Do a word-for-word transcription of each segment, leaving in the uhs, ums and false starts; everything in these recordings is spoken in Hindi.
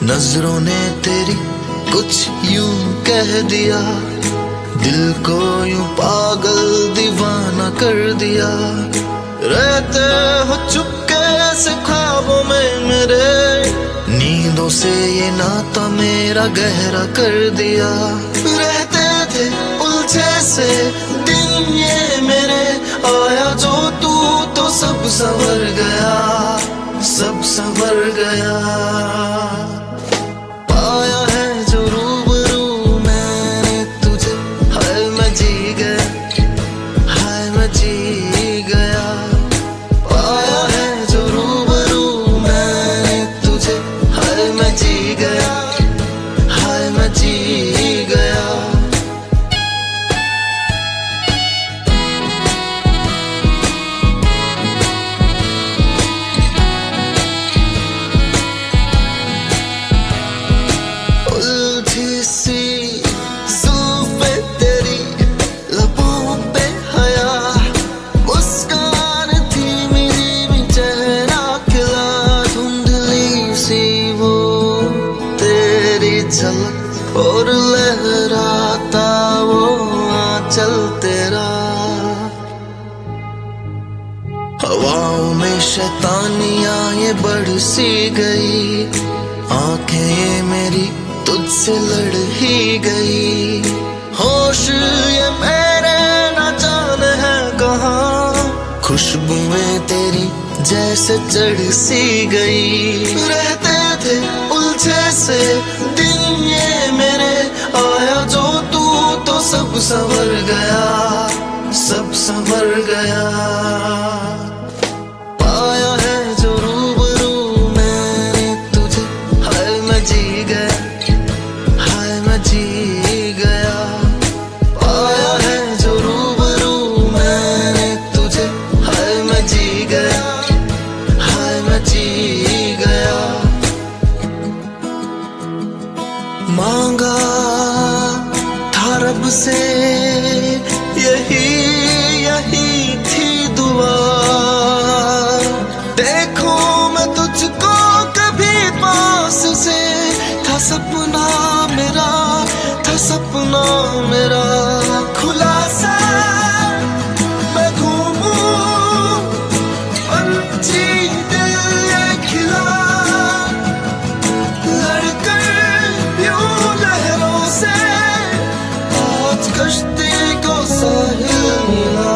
नजरों ने तेरी कुछ यूं कह दिया, दिल को यूं पागल दीवाना कर दिया। रहते हो चुपके से ख्वाबों में मेरे, नींदों से ये नाता मेरा गहरा कर दिया। रहते थे उलझे से दिन ये मेरे, आया जो तू तो सब संवर गया, सब संवर गया। पाया है जो रूबरू मैंने तुझे, हाय मैं जी गया, हाय मैं जी गया। पाया है जो रूबरू मैंने तुझे, हाय मैं जी गया, हाय मैं जी गया। झलक और लहराता वो आंचल तेरा, हवाओं में शैतानियां ये बढ़ सी गई। आंखें ये मेरी तुझसे लड़ ही गई, होश ये मेरे न जाने है कहाँ। खुशबुएं तेरी जैसे चढ़ सी गई। रहते थे उलझे से दिन ये मेरे, आया जो तू तो सब संवर गया, सब संवर गया। पाया है जो रूबरू मैंने तुझे, हाय मैं जी गया, हाय मैं जी गया। पाया है जो रूबरू मैंने तुझे, हाय मैं जी गया, हाय मैं जी गया। मांगा था रब से यही यही थी दुआ, देखो मैं तुझको कभी पास से। था सपना मेरा, था सपना मेरा, खुला सा मैं घूमूं पंछी दिल ये खिला, कश्ती को साहिल मिला।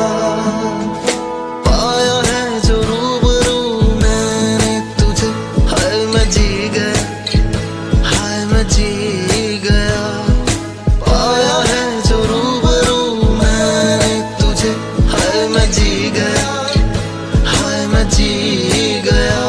पाया है जो रूबरू मैंने तुझे, हाय मैं जी गया, हाय मैं जी गया। पाया है जो रूबरू मैंने तुझे, हाय मैं जी गया, हाय मैं जी गया।